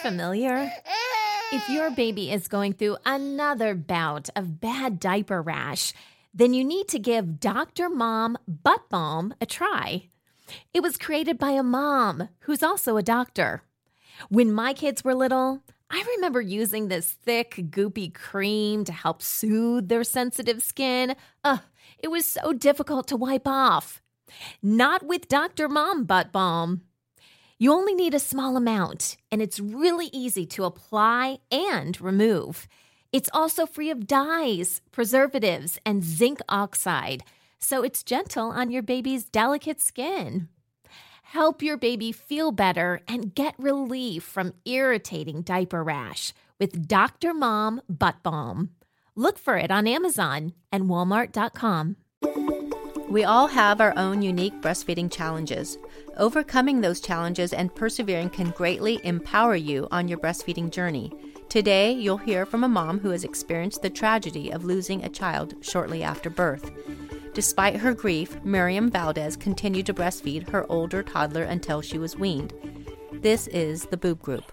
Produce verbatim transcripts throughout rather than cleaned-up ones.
Familiar? If your baby is going through another bout of bad diaper rash, then you need to give Doctor Mom Butt Balm a try. It was created by a mom who's also a doctor. When my kids were little, I remember using this thick, goopy cream to help soothe their sensitive skin. Ugh, it was so difficult to wipe off. Not with Doctor Mom Butt Balm. You only need a small amount, and it's really easy to apply and remove. It's also free of dyes, preservatives, and zinc oxide, so it's gentle on your baby's delicate skin. Help your baby feel better and get relief from irritating diaper rash with Doctor Mom Butt Balm. Look for it on Amazon and Walmart dot com. We all have our own unique breastfeeding challenges. Overcoming those challenges and persevering can greatly empower you on your breastfeeding journey. Today, you'll hear from a mom who has experienced the tragedy of losing a child shortly after birth. Despite her grief, Miriam Valdez continued to breastfeed her older toddler until she was weaned. This is the Boob Group.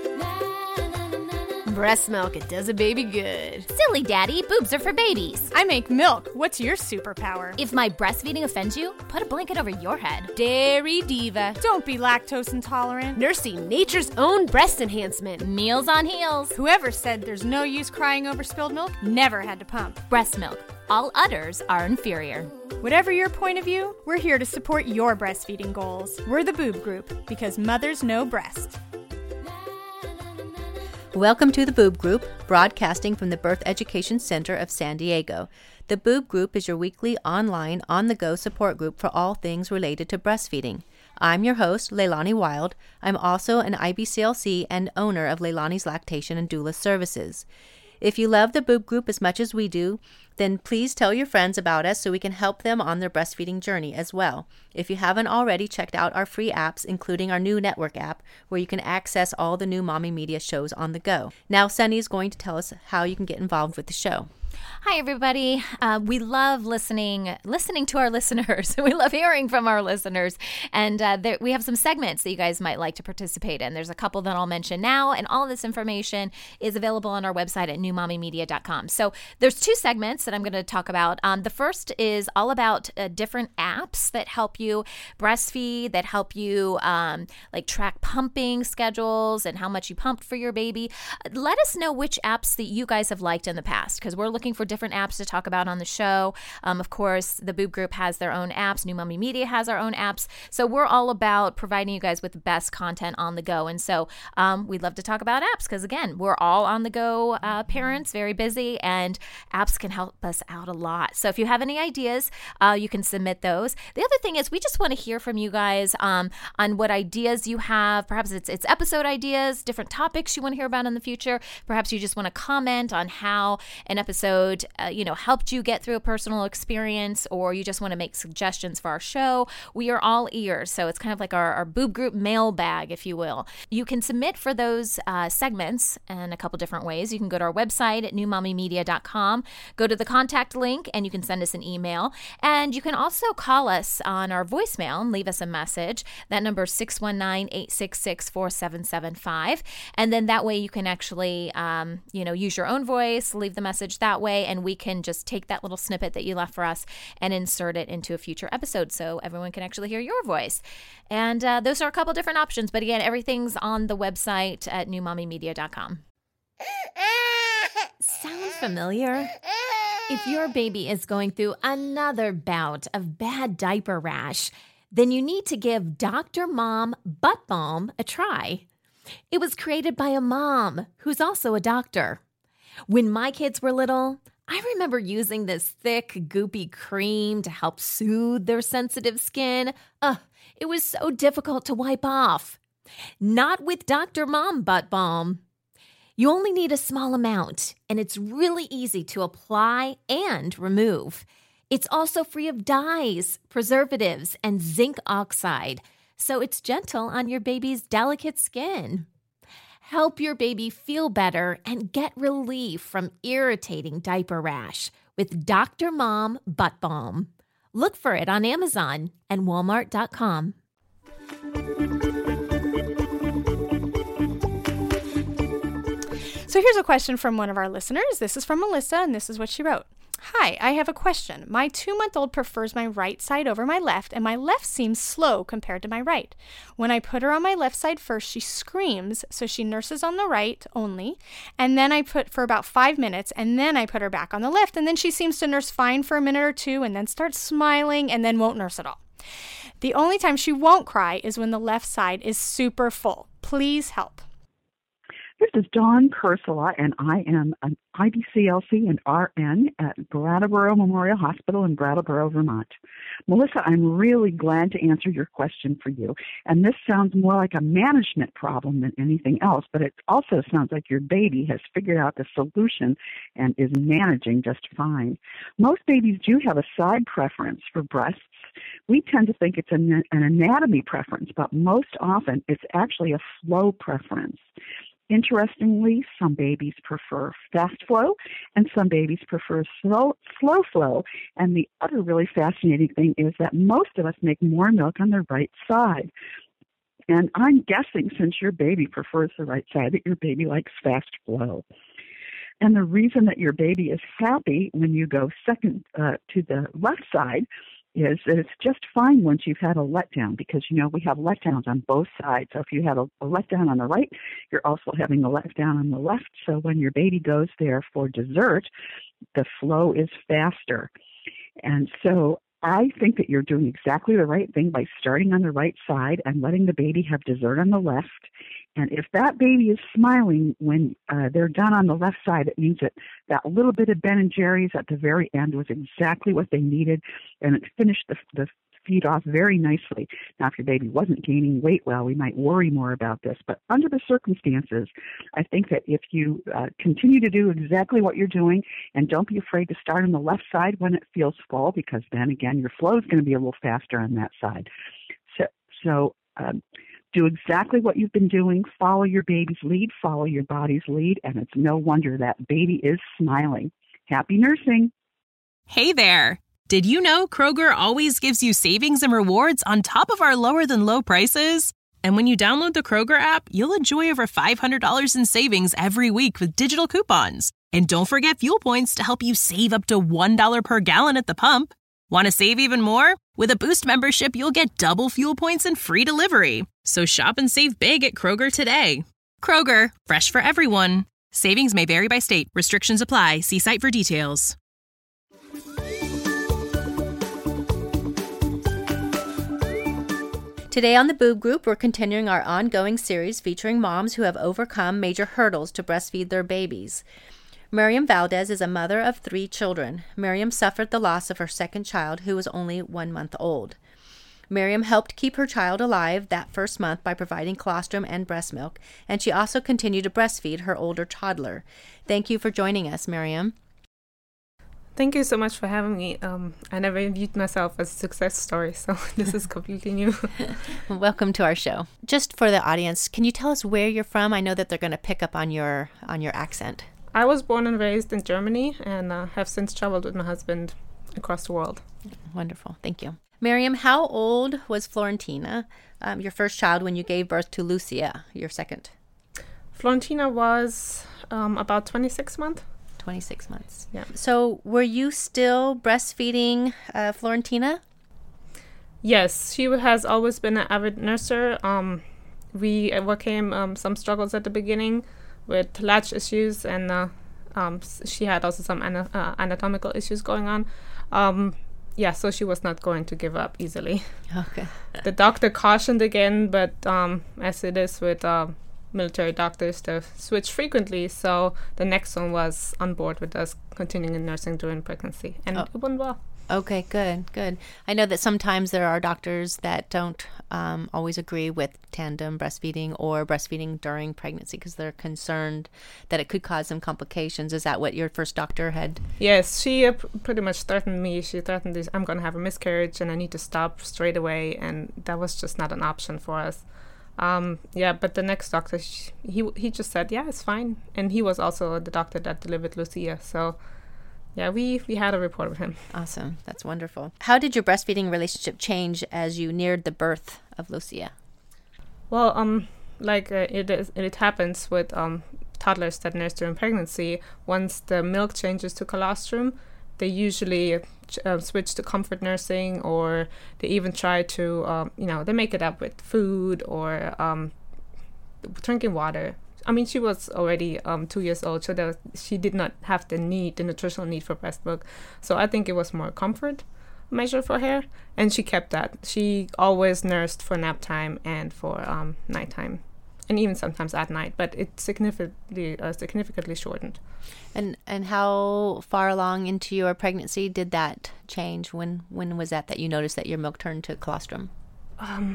Breast milk, it does a baby good. Silly daddy, boobs are for babies. I make milk. What's your superpower? If my breastfeeding offends you, put a blanket over your head. Dairy diva. Don't be lactose intolerant. Nursing nature's own breast enhancement. Meals on heels. Whoever said there's no use crying over spilled milk never had to pump. Breast milk. All udders are inferior. Whatever your point of view, we're here to support your breastfeeding goals. We're the Boob Group, because mothers know breast. Welcome to the Boob Group, broadcasting from the Birth Education Center of San Diego. The Boob Group is your weekly online, on-the-go support group for all things related to breastfeeding. I'm your host, Leilani Wild. I'm also an I B C L C and owner of Leilani's Lactation and Doula Services. If you love the Boob Group as much as we do, then please tell your friends about us so we can help them on their breastfeeding journey as well. If you haven't already checked out our free apps, including our new network app, where you can access all the new Mommy Media shows on the go. Now, Sunny is going to tell us how you can get involved with the show. Hi, everybody. Uh, we love listening listening to our listeners. We love hearing from our listeners. And uh, there, we have some segments that you guys might like to participate in. There's a couple that I'll mention now, and all of this information is available on our website at new mommy media dot com. So there's two segments that I'm going to talk about. Um, the first is all about uh, different apps that help you breastfeed, that help you um, like track pumping schedules and how much you pumped for your baby. Let us know which apps that you guys have liked in the past, because we're looking for different apps to talk about on the show. Um, of course, the Boob Group has their own apps. New Mommy Media has our own apps. So we're all about providing you guys with the best content on the go. And so um, we'd love to talk about apps because, again, we're all on the go uh, parents, very busy, and apps can help us out a lot. So if you have any ideas, uh, you can submit those. The other thing is we just want to hear from you guys um, on what ideas you have. Perhaps it's, it's episode ideas, different topics you want to hear about in the future. Perhaps you just want to comment on how an episode Uh, you know, helped you get through a personal experience, or you just want to make suggestions for our show. We are all ears. So it's kind of like our, our Boob Group mailbag, if you will. You can submit for those uh, segments in a couple different ways. You can go to our website at new mommy media dot com, go to the contact link, and you can send us an email. And you can also call us on our voicemail and leave us a message. That number is six one nine, eight six six, four seven seven five. And then that way you can actually, um, you know, use your own voice, leave the message that way, and we can just take that little snippet that you left for us and insert it into a future episode so everyone can actually hear your voice. And uh, those are a couple different options. But again, everything's on the website at new mommy media dot com. Sound familiar? If your baby is going through another bout of bad diaper rash, then you need to give Doctor Mom Butt Balm a try. It was created by a mom who's also a doctor. When my kids were little, I remember using this thick, goopy cream to help soothe their sensitive skin. Ugh, it was so difficult to wipe off. Not with Doctor Mom Butt Balm. You only need a small amount, and it's really easy to apply and remove. It's also free of dyes, preservatives, and zinc oxide, so it's gentle on your baby's delicate skin. Help your baby feel better and get relief from irritating diaper rash with Doctor Mom Butt Balm. Look for it on Amazon and Walmart dot com. here's a question from one of our listeners. This is from Melissa, and this is what she wrote. Hi, I have a question. My two-month-old prefers my right side over my left, and my left seems slow compared to my right. When I put her on my left side first, she screams, so she nurses on the right only, and then I put for about five minutes, and then I put her back on the left, and then she seems to nurse fine for a minute or two, and then starts smiling, and then won't nurse at all. The only time she won't cry is when the left side is super full. Please help. This is Dawn Kursula, and I am an I B C L C and R N at Brattleboro Memorial Hospital in Brattleboro, Vermont. Melissa, I'm really glad to answer your question for you. And this sounds more like a management problem than anything else, but it also sounds like your baby has figured out the solution and is managing just fine. Most babies do have a side preference for breasts. We tend to think it's an, an anatomy preference, but most often it's actually a flow preference. Interestingly, some babies prefer fast flow and some babies prefer slow, slow flow. And the other really fascinating thing is that most of us make more milk on the right side. And I'm guessing, since your baby prefers the right side, that your baby likes fast flow. And the reason that your baby is happy when you go second uh, to the left side is that it's just fine once you've had a letdown, because, you know, we have letdowns on both sides. So if you had a, a letdown on the right, you're also having a letdown on the left. So when your baby goes there for dessert, the flow is faster. And so I think that you're doing exactly the right thing by starting on the right side and letting the baby have dessert on the left. And if that baby is smiling when uh, they're done on the left side, it means that that little bit of Ben and Jerry's at the very end was exactly what they needed, and it finished the, the feed off very nicely. Now, if your baby wasn't gaining weight well, we might worry more about this. But under the circumstances, I think that if you uh, continue to do exactly what you're doing, and don't be afraid to start on the left side when it feels full, because then, again, your flow is going to be a little faster on that side. So, so um, do exactly what you've been doing. Follow your baby's lead. Follow your body's lead. And it's no wonder that baby is smiling. Happy nursing. Hey there. Did you know Kroger always gives you savings and rewards on top of our lower than low prices? And when you download the Kroger app, you'll enjoy over five hundred dollars in savings every week with digital coupons. And don't forget fuel points to help you save up to one dollar per gallon at the pump. Want to save even more? With a Boost membership, you'll get double fuel points and free delivery. So shop and save big at Kroger today. Kroger, fresh for everyone. Savings may vary by state. Restrictions apply. See site for details. Today on the Boob Group, we're continuing our ongoing series featuring moms who have overcome major hurdles to breastfeed their babies. Miriam Valdez is a mother of three children. Miriam suffered the loss of her second child, who was only one month old. Miriam helped keep her child alive that first month by providing colostrum and breast milk, and she also continued to breastfeed her older toddler. Thank you for joining us, Miriam. Thank you so much for having me. Um, I never viewed myself as a success story, so this is completely new. Welcome to our show. Just for the audience, can you tell us where you're from? I know that they're going to pick up on your on your accent. I was born and raised in Germany and uh, have since traveled with my husband across the world. Wonderful. Thank you. Miriam, how old was Florentina, um, your first child, when you gave birth to Lucia, your second? Florentina was um, about twenty-six months. twenty-six months. Yeah. So were you still breastfeeding uh, Florentina? Yes, she has always been an avid nurser. Um, we overcame um, some struggles at the beginning with latch issues, and uh, um, she had also some ana- uh, anatomical issues going on. Um, yeah, so she was not going to give up easily. Okay. The doctor cautioned again, but um, as it is with uh, military doctors, they switch frequently, so the next one was on board with us continuing in nursing during pregnancy, and oh. it went well. Okay, good, good. I know that sometimes there are doctors that don't um, always agree with tandem breastfeeding or breastfeeding during pregnancy because they're concerned that it could cause some complications. Is that what your first doctor had? Yes, she uh, p- pretty much threatened me. She threatened this, I'm going to have a miscarriage and I need to stop straight away, and that was just not an option for us. Um, yeah, but the next doctor, she, he he just said, yeah, it's fine. And he was also the doctor that delivered Lucia, so... Yeah, we, we had a report with him. Awesome. That's wonderful. How did your breastfeeding relationship change as you neared the birth of Lucia? Well, um, like uh, it is, it happens with um toddlers that nurse during pregnancy, once the milk changes to colostrum, they usually uh, switch to comfort nursing, or they even try to, um, you know, they make it up with food or um, drinking water. I mean, she was already um, two years old, so there was, she did not have the need, the nutritional need for breast milk. So I think it was more comfort measure for her, and she kept that. She always nursed for nap time and for um, nighttime, and even sometimes at night, but it significantly uh, significantly shortened. And and how far along into your pregnancy did that change? When when was that that you noticed that your milk turned to colostrum? Um,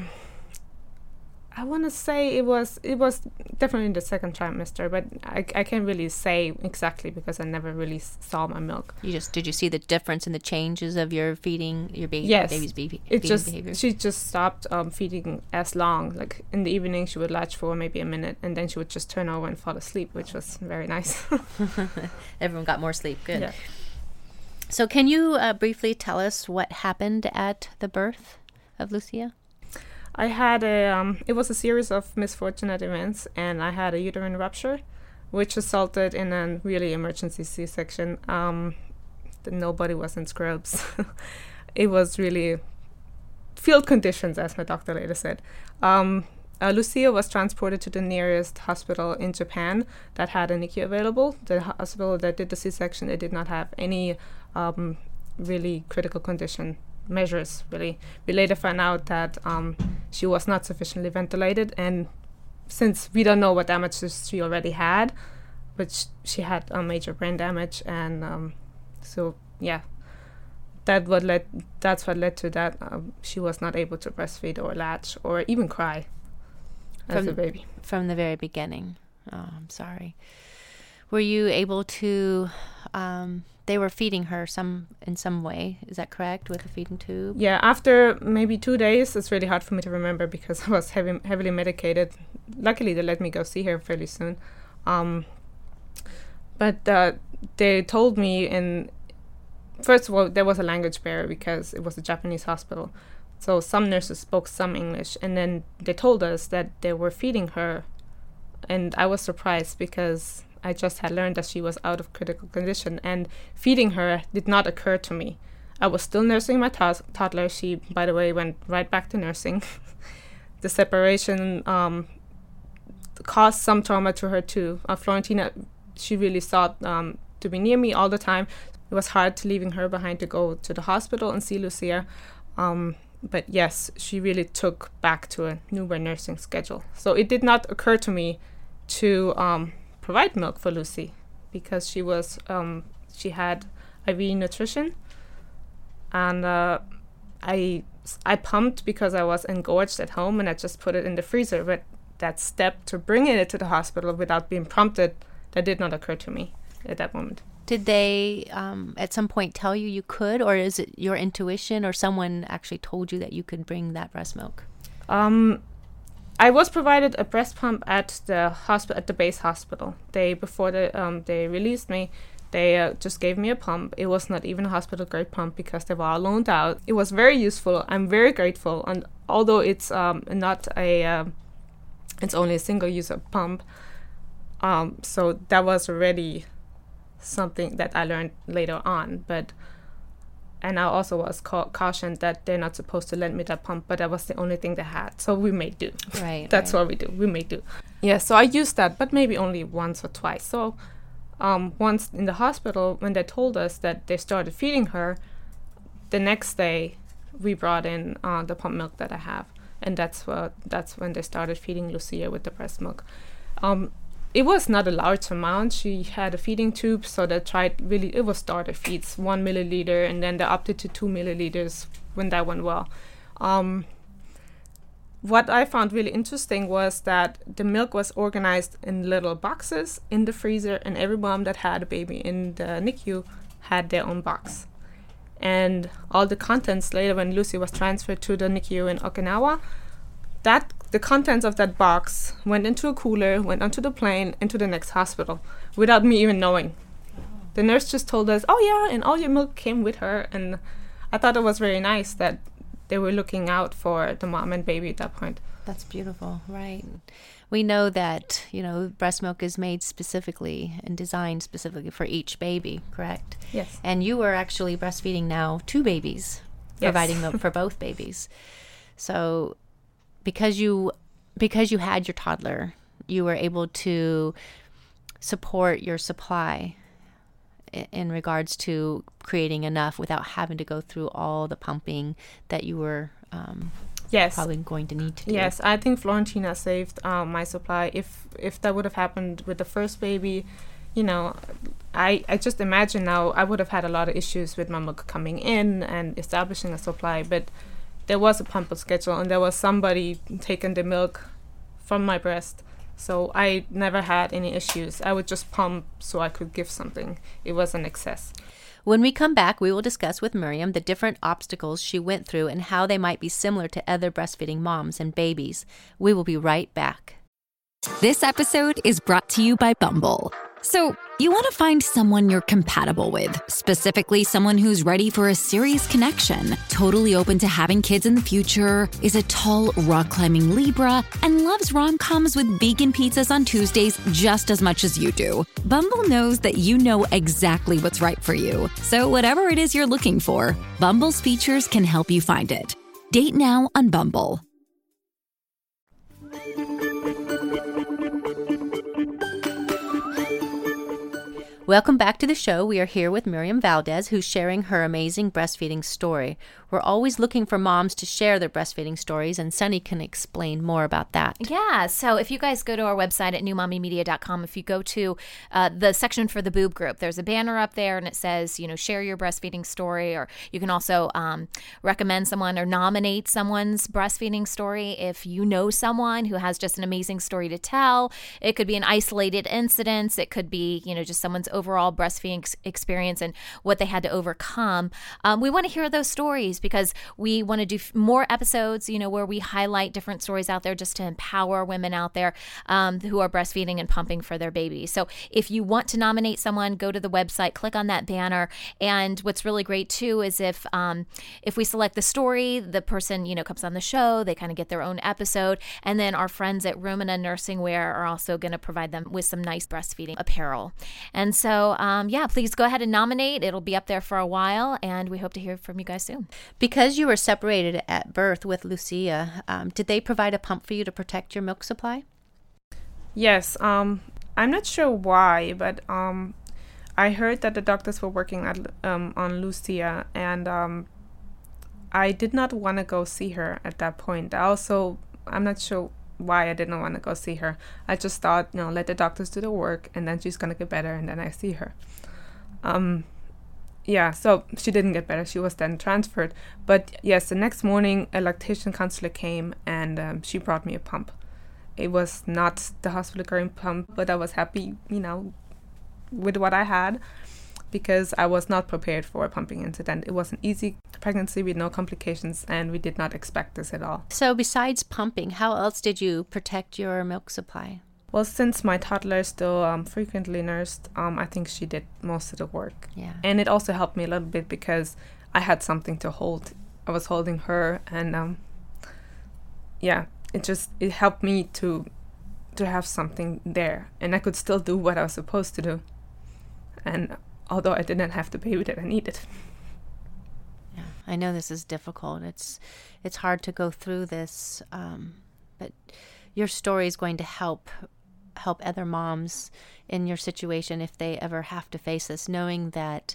I want to say it was it was definitely in the second trimester, but I, I can't really say exactly because I never really saw my milk. You just did you see the difference in the changes of your feeding your baby yes, baby's baby it feeding just behavior? She just stopped um, feeding as long. Like in the evening, she would latch for maybe a minute, and then she would just turn over and fall asleep, which was very nice. Everyone got more sleep. Good. Yeah. So, can you uh, briefly tell us what happened at the birth of Lucia? I had a, um, it was a series of misfortunate events, and I had a uterine rupture, which resulted in a really emergency C-section. Um, the, nobody was in scrubs. It was really field conditions, as my doctor later said. Um, uh, Lucia was transported to the nearest hospital in Japan that had a N I C U available. The hospital that did the C-section, they did not have any um, really critical condition measures, really. We later found out that um, she was not sufficiently ventilated, and since we don't know what damages she already had, but she had a major brain damage, and um, so yeah, that what led that's what led to that. Um, she was not able to breastfeed or latch or even cry as from, a baby from the very beginning. Oh, I'm sorry. Were you able to? Um, They were feeding her some in some way. Is that correct, with a feeding tube? Yeah, after maybe two days, it's really hard for me to remember because I was heavy, heavily medicated. Luckily, they let me go see her fairly soon. Um, but uh, they told me, in first of all, there was a language barrier because it was a Japanese hospital. So some nurses spoke some English, and then they told us that they were feeding her. And I was surprised because I just had learned that she was out of critical condition, and feeding her did not occur to me. I was still nursing my to- toddler. She, by the way, went right back to nursing. The separation um, caused some trauma to her too. Uh, Florentina, she really sought um, to be near me all the time. It was hard to leaving her behind to go to the hospital and see Lucia. Um, but yes, she really took back to a newborn nursing schedule. So it did not occur to me to um, provide milk for Lucy because she was um, she had I V nutrition, and uh, I I pumped because I was engorged at home, and I just put it in the freezer. But that step to bringing it to the hospital without being prompted, that did not occur to me at that moment. Did they um, at some point tell you you could, or is it your intuition, or someone actually told you that you could bring that breast milk? Um, I was provided a breast pump at the hospital, at the base hospital. They before they um they released me, they uh, just gave me a pump. It was not even a hospital grade pump because they were all loaned out. It was very useful. I'm very grateful, and although it's um not a uh, it's only a single user pump, um so that was already something that I learned later on. But and I also was ca- cautioned that they're not supposed to lend me that pump, but that was the only thing they had. So we made do. Right. That's right. what we do. We made do. Yeah, so I used that, but maybe only once or twice. So um, once in the hospital, when they told us that they started feeding her, the next day we brought in uh, the pump milk that I have. And that's what that's when they started feeding Lucia with the breast milk. Um, It was not a large amount. She had a feeding tube, so they tried really, it was starter feeds, one milliliter, and then they upped it to two milliliters when that went well. Um, what I found really interesting was that the milk was organized in little boxes in the freezer, and every mom that had a baby in the N I C U had their own box. And all the contents later, when Lucy was transferred to the N I C U in Okinawa, that the contents of that box went into a cooler, went onto the plane, into the next hospital, without me even knowing. The nurse just told us, oh yeah, and all your milk came with her. And I thought it was very nice that they were looking out for the mom and baby at that point. That's beautiful, right? We know that, you know, breast milk is made specifically and designed specifically for each baby, correct? Yes. And you are actually breastfeeding now two babies, Yes. providing milk for both babies. So because you because you had your toddler, you were able to support your supply i- in regards to creating enough without having to go through all the pumping that you were um, Yes. probably going to need to do. Yes, I think Florentina saved um, my supply. If if that would have happened with the first baby, you know, I, I just imagine now I would have had a lot of issues with my milk coming in and establishing a supply. But there was a pump schedule, and there was somebody taking the milk from my breast. So I never had any issues. I would just pump so I could give something. It was an excess. When we come back, we will discuss with Miriam the different obstacles she went through and how they might be similar to other breastfeeding moms and babies. We will be right back. This episode is brought to you by Bumble. So, you want to find someone you're compatible with, specifically someone who's ready for a serious connection, totally open to having kids in the future, is a tall, rock-climbing Libra, and loves rom-coms with vegan pizzas on Tuesdays just as much as you do. Bumble knows that you know exactly what's right for you. So whatever it is you're looking for, Bumble's features can help you find it. Date now on Bumble. Welcome back to the show. We are here with Miriam Valdez, who's sharing her amazing breastfeeding story. We're always looking for moms to share their breastfeeding stories, and Sunny can explain more about that. Yeah, so if you guys go to our website at new mommy media dot com, if you go to uh, the section for the boob group, there's a banner up there and it says, you know, share your breastfeeding story, or you can also um, recommend someone or nominate someone's breastfeeding story. If you know someone who has just an amazing story to tell, it could be an isolated incident, it could be, you know, just someone's overall breastfeeding ex- experience and what they had to overcome. Um, we want to hear those stories because we want to do f- more episodes, you know, where we highlight different stories out there just to empower women out there um, who are breastfeeding and pumping for their babies. So if you want to nominate someone, go to the website, click on that banner. And what's really great too is if um, if we select the story, the person, you know, comes on the show, they kind of get their own episode. And then our friends at Rumina Nursing Wear are also going to provide them with some nice breastfeeding apparel. And so So, um, yeah, please go ahead and nominate. It'll be up there for a while, and we hope to hear from you guys soon. Because you were separated at birth with Lucia, um, did they provide a pump for you to protect your milk supply? Yes. Um, I'm not sure why, but um, I heard that the doctors were working at, um, on Lucia, and um, I did not want to go see her at that point. I also, I'm not sure why I didn't want to go see her. I just thought, you know, let the doctors do the work, and then she's going to get better, and then I see her. Um, yeah, so she didn't get better. She was then transferred. But yes, the next morning, a lactation counselor came, and um, she brought me a pump. It was not the hospital grade pump, but I was happy, you know, with what I had, because I was not prepared for a pumping incident. It was an easy pregnancy with no complications, and we did not expect this at all. So besides pumping, how else did you protect your milk supply? Well, since my toddler is still um, frequently nursed, um, I think she did most of the work. Yeah. And it also helped me a little bit because I had something to hold. I was holding her, and um, yeah, it just, it helped me to to have something there, and I could still do what I was supposed to do. And although I didn't have the baby that I needed. Yeah, I know this is difficult. It's it's hard to go through this, um, but your story is going to help help other moms in your situation if they ever have to face this, knowing that,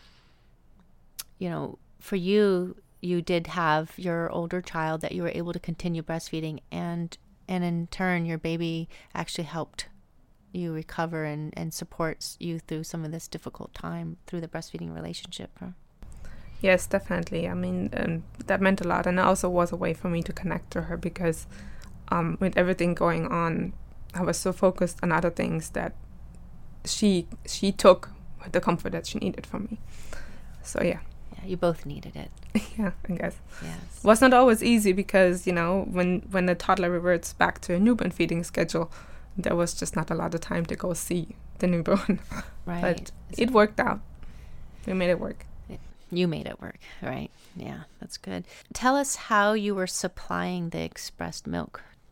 you know, for you, you did have your older child that you were able to continue breastfeeding, and and in turn, your baby actually helped you recover and, and supports you through some of this difficult time through the breastfeeding relationship. Huh? Yes, definitely. I mean, um, that meant a lot, and it also was a way for me to connect to her because um, with everything going on, I was so focused on other things that she she took the comfort that she needed from me. So yeah. Yeah, you both needed it. Yeah, I guess. Yes. It was not always easy because, you know, when when the toddler reverts back to a newborn feeding schedule, there was just not a lot of time to go see the newborn. Right. But it worked out. We made it work. You made it work, right? Yeah, that's good. Tell us how you were supplying the expressed milk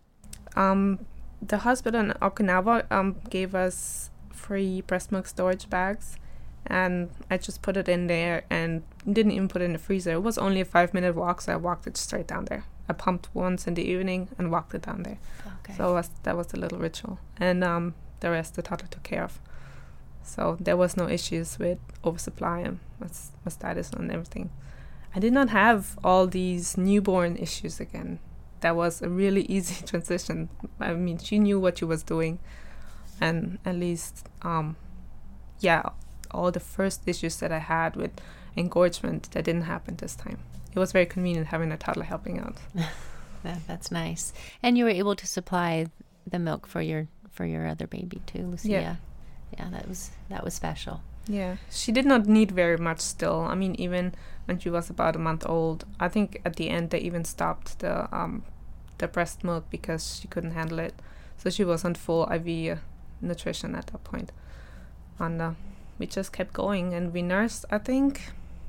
Um, the hospital in Okinawa um, gave us free breast milk storage bags, and I just put it in there and didn't even put it in the freezer. It was only a five minute walk, so I walked it straight down there. I pumped once in the evening and walked it down there. Okay. So was, that was a little ritual. And um, the rest the toddler took care of. So there was no issues with oversupply and mastitis and everything. I did not have all these newborn issues again. That was a really easy transition. I mean, she knew what she was doing. And at least, um, yeah, all the first issues that I had with engorgement, that didn't happen this time. It was very convenient having a toddler helping out. that, that's nice. And you were able to supply the milk for your for your other baby too, Lucia. Yeah. Yeah, that was that was special. Yeah, she did not need very much still. I mean, even when she was about a month old, I think at the end they even stopped the um the breast milk because she couldn't handle it. So she was on full I V uh, nutrition at that point. And uh, we just kept going, and we nursed, I think,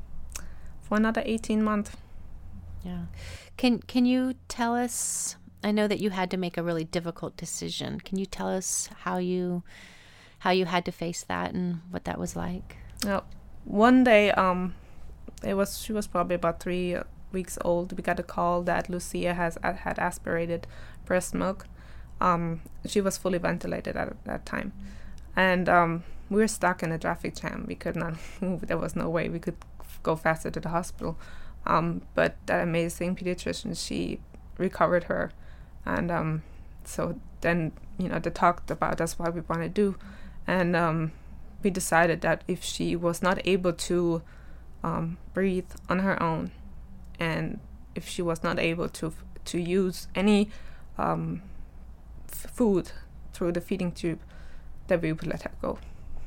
for another eighteen months. Yeah. Can Can you tell us, I know that you had to make a really difficult decision. Can you tell us how you how you had to face that and what that was like? Uh, one day, um, it was she was probably about three uh, weeks old. We got a call that Lucia has uh, had aspirated breast milk. Um, she was fully ventilated at that time, and um, we were stuck in a traffic jam. We could not move. There was no way we could f- go faster to the hospital. Um, but that amazing pediatrician, she recovered her, and um, so then you know they talked about that's what we want to do. And um, we decided that if she was not able to um, breathe on her own, and if she was not able to f- to use any um, f- food through the feeding tube, that we would let her go.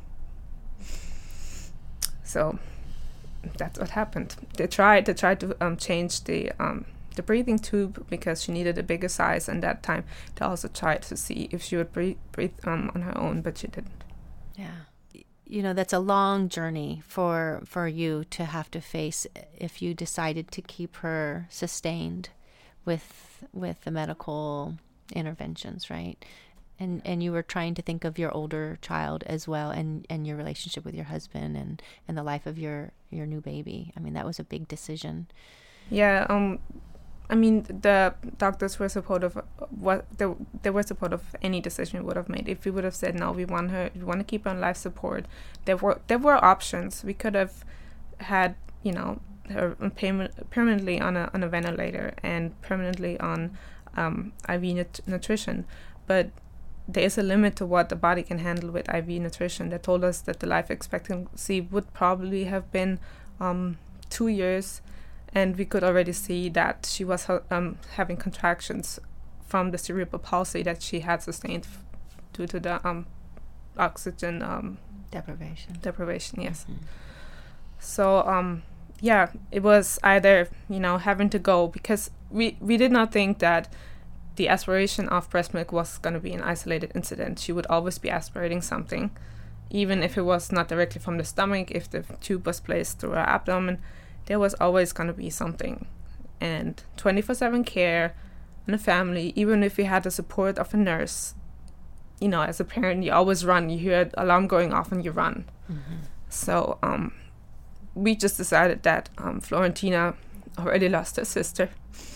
So that's what happened. They tried. They tried to um, change the um, the breathing tube because she needed a bigger size, and that time they also tried to see if she would breathe, breathe um, on her own, but she didn't. Yeah. You know, that's a long journey for for you to have to face if you decided to keep her sustained with with the medical interventions, right? And and you were trying to think of your older child as well, and, and your relationship with your husband, and, and the life of your, your new baby. I mean, that was a big decision. Yeah, um, I mean, the doctors were supportive. What they, they were supportive of any decision we would have made. If we would have said no, we want her, we want to keep her on life support. There were there were options. We could have had, you know, her payment, permanently on a on a ventilator and permanently on um, I V nut- nutrition, but there is a limit to what the body can handle with I V nutrition. They told us that the life expectancy would probably have been um, two years. And we could already see that she was um, having contractions from the cerebral palsy that she had sustained f- due to the um, oxygen um, deprivation. Deprivation, yes. Mm-hmm. So, um, yeah, it was either, you know, having to go, because we, we did not think that the aspiration of breast milk was going to be an isolated incident. She would always be aspirating something, even if it was not directly from the stomach, if the tube was placed through her abdomen. There was always going to be something. And twenty-four seven care and a family, even if we had the support of a nurse, you know, as a parent, you always run. You hear an alarm going off and you run. Mm-hmm. So um, we just decided that um, Florentina already lost her sister.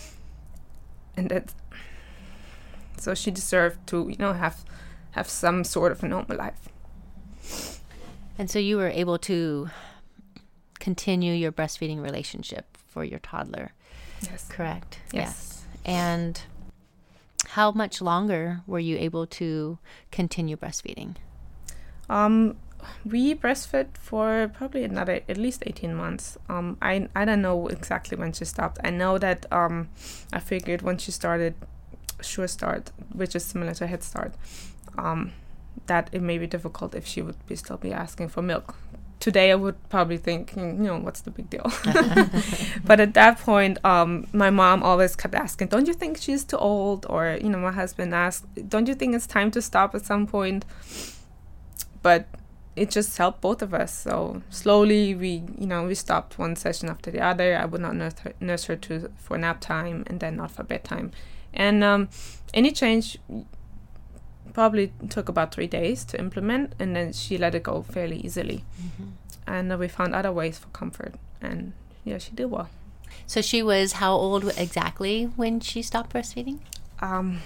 And that, so she deserved to, you know, have, have some sort of a normal life. And so you were able to continue your breastfeeding relationship for your toddler. Yes. Correct? Yes. yes. And how much longer were you able to continue breastfeeding? Um, we breastfed for probably another, at least eighteen months. Um, I, I don't know exactly when she stopped. I know that um, I figured when she started Sure Start, which is similar to Head Start, um, that it may be difficult if she would be still be asking for milk. Today I would probably think, you know, what's the big deal? But at that point, um, my mom always kept asking, don't you think she's too old? Or, you know, my husband asked, don't you think it's time to stop at some point? But it just helped both of us. So slowly we, you know, we stopped one session after the other. I would not nurse her, nurse her to for nap time and then not for bedtime. And um, any change probably took about three days to implement, and then she let it go fairly easily. Mm-hmm. And uh, we found other ways for comfort, and yeah, she did well. So she was how old exactly when she stopped breastfeeding? Um,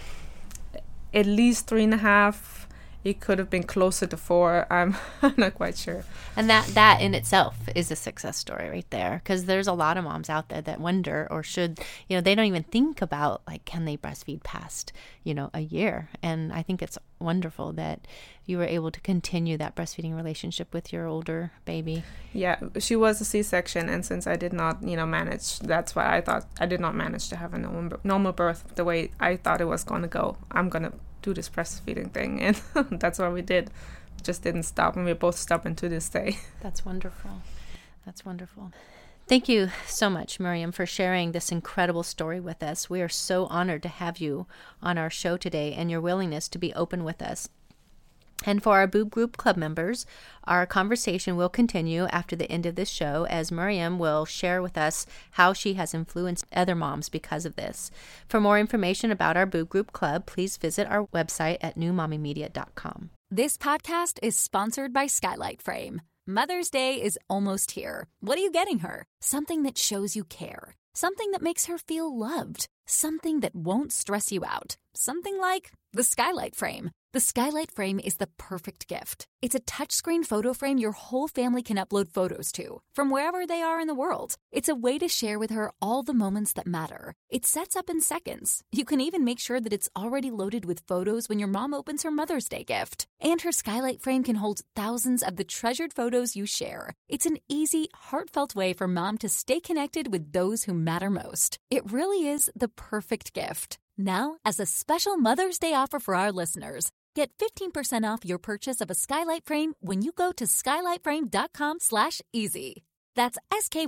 at least three and a half. It could have been closer to four. I'm not quite sure. And that, that in itself is a success story right there, because there's a lot of moms out there that wonder or should, you know, they don't even think about, like, can they breastfeed past, you know, a year? And I think it's wonderful that you were able to continue that breastfeeding relationship with your older baby. Yeah, she was a C-section, and since I did not, you know, manage, that's why I thought I did not manage to have a normal, normal birth the way I thought it was going to go. I'm going to do this breastfeeding thing, and that's what we did. Just didn't stop, and we're both stubborn to this day. That's wonderful. That's wonderful. Thank you so much, Miriam, for sharing this incredible story with us. We are so honored to have you on our show today and your willingness to be open with us. And for our Boob Group Club members, our conversation will continue after the end of this show, as Miriam will share with us how she has influenced other moms because of this. For more information about our Boob Group Club, please visit our website at new mommy media dot com. This podcast is sponsored by Skylight Frame. Mother's Day is almost here. What are you getting her? Something that shows you care. Something that makes her feel loved. Something that won't stress you out. Something like the Skylight Frame. The Skylight Frame is the perfect gift. It's a touchscreen photo frame your whole family can upload photos to, from wherever they are in the world. It's a way to share with her all the moments that matter. It sets up in seconds. You can even make sure that it's already loaded with photos when your mom opens her Mother's Day gift. And her Skylight Frame can hold thousands of the treasured photos you share. It's an easy, heartfelt way for mom to stay connected with those who matter most. It really is the perfect gift. Now, as a special Mother's Day offer for our listeners, get fifteen percent off your purchase of a Skylight Frame when you go to skylight frame dot com slash easy. That's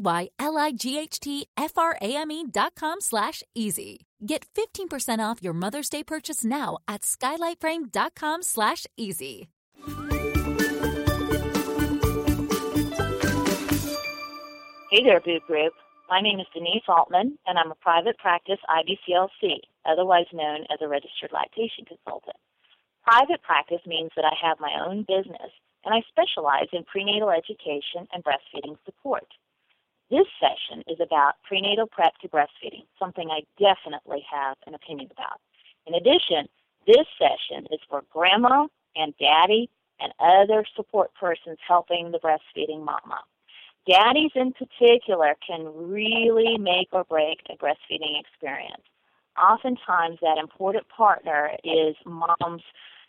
S-K-Y-L-I-G-H-T-F-R-A-M-E dot com slash easy. Get fifteen percent off your Mother's Day purchase now at skylight frame dot com slash easy. Hey there, Boob Group. My name is Denise Altman, and I'm a private practice I B C L C, otherwise known as a registered lactation consultant. Private practice means that I have my own business, and I specialize in prenatal education and breastfeeding support. This session is about prenatal prep to breastfeeding, something I definitely have an opinion about. In addition, this session is for grandma and daddy and other support persons helping the breastfeeding mama. Daddies in particular can really make or break a breastfeeding experience. Oftentimes, that important partner is mom's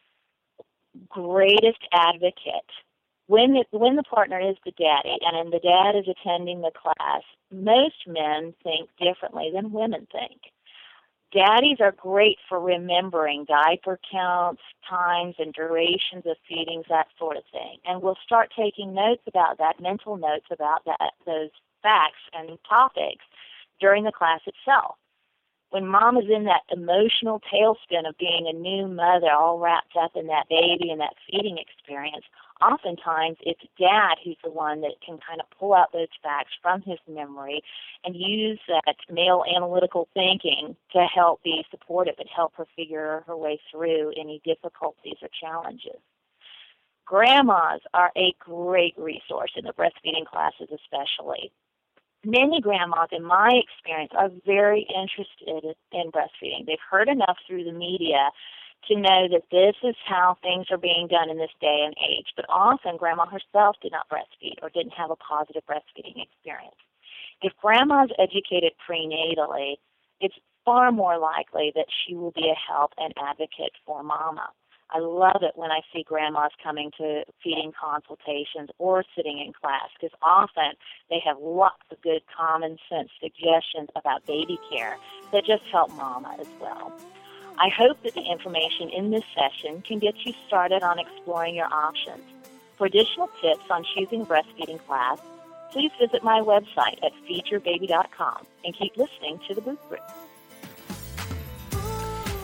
greatest advocate. When the, when the partner is the daddy and the dad is attending the class, most men think differently than women think. Daddies are great for remembering diaper counts, times, and durations of feedings, that sort of thing. And we'll start taking notes about that, mental notes about that, those facts and topics during the class itself. When mom is in that emotional tailspin of being a new mother, all wrapped up in that baby and that feeding experience, oftentimes it's dad who's the one that can kind of pull out those facts from his memory and use that male analytical thinking to help be supportive and help her figure her way through any difficulties or challenges. Grandmas are a great resource in the breastfeeding classes especially. Many grandmas, in my experience, are very interested in breastfeeding. They've heard enough through the media to know that this is how things are being done in this day and age. But often, grandma herself did not breastfeed or didn't have a positive breastfeeding experience. If grandma is educated prenatally, it's far more likely that she will be a help and advocate for mama. I love it when I see grandmas coming to feeding consultations or sitting in class, because often they have lots of good common sense suggestions about baby care that just help mama as well. I hope that the information in this session can get you started on exploring your options. For additional tips on choosing a breastfeeding class, please visit my website at feed your baby dot com and keep listening to the Boob Group.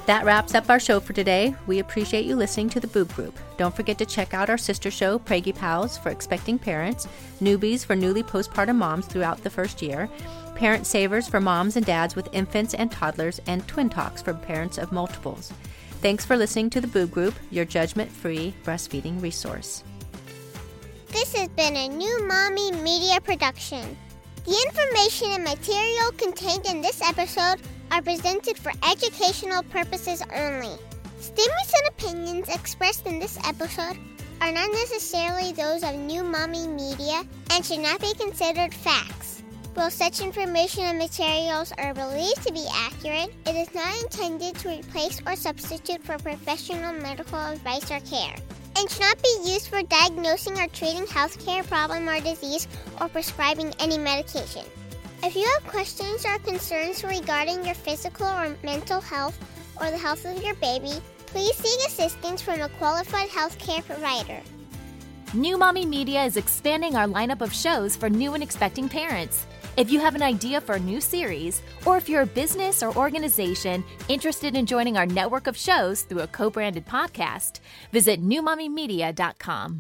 That wraps up our show for today. We appreciate you listening to the Boob Group. Don't forget to check out our sister show, Preggy Pals, for expecting parents, Newbies for newly postpartum moms throughout the first year, Parent Savers for moms and dads with infants and toddlers, and Twin Talks for parents of multiples. Thanks for listening to the Boob Group, your judgment-free breastfeeding resource. This has been a New Mommy Media production. The information and material contained in this episode are presented for educational purposes only. Statements and opinions expressed in this episode are not necessarily those of New Mommy Media and should not be considered facts. While such information and materials are believed to be accurate, it is not intended to replace or substitute for professional medical advice or care, and should not be used for diagnosing or treating healthcare problem or disease or prescribing any medication. If you have questions or concerns regarding your physical or mental health or the health of your baby, please seek assistance from a qualified healthcare provider. New Mommy Media is expanding our lineup of shows for new and expecting parents. If you have an idea for a new series, or if you're a business or organization interested in joining our network of shows through a co-branded podcast, visit new mommy media dot com.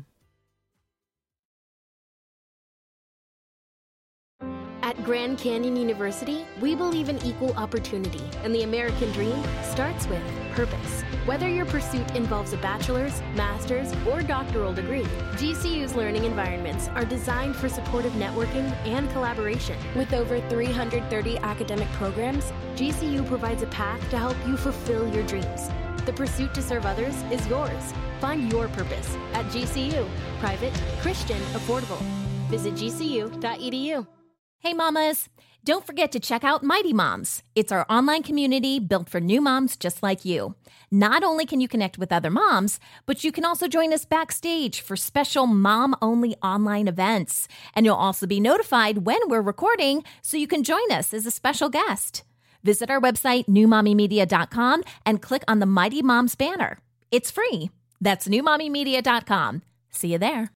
At Grand Canyon University, we believe in equal opportunity, and the American dream starts with purpose. Whether your pursuit involves a bachelor's, master's, or doctoral degree, G C U's learning environments are designed for supportive networking and collaboration. With over three hundred thirty academic programs, G C U provides a path to help you fulfill your dreams. The pursuit to serve others is yours. Find your purpose at G C U. Private, Christian, affordable. Visit g c u dot e d u. Hey mamas, don't forget to check out Mighty Moms. It's our online community built for new moms just like you. Not only can you connect with other moms, but you can also join us backstage for special mom-only online events. And you'll also be notified when we're recording so you can join us as a special guest. Visit our website, new mommy media dot com, and click on the Mighty Moms banner. It's free. That's new mommy media dot com. See you there.